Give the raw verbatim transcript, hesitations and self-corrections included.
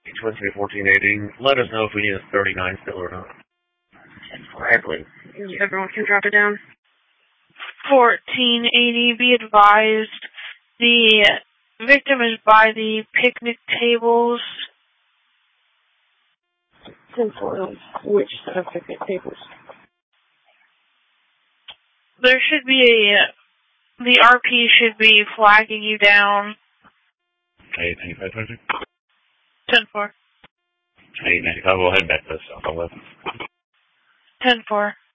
Wednesday, fourteen eighty. Let us know if we need a thirty-nine still or not. Correctly. Everyone can drop it down. fourteen eighty, be advised, the victim is by the picnic tables. ten four, which set of picnic tables? There should be a, the R P should be flagging you down. eight ninety-five, twenty-six. ten four. eight ninety-five, we'll head back to the south. ten four.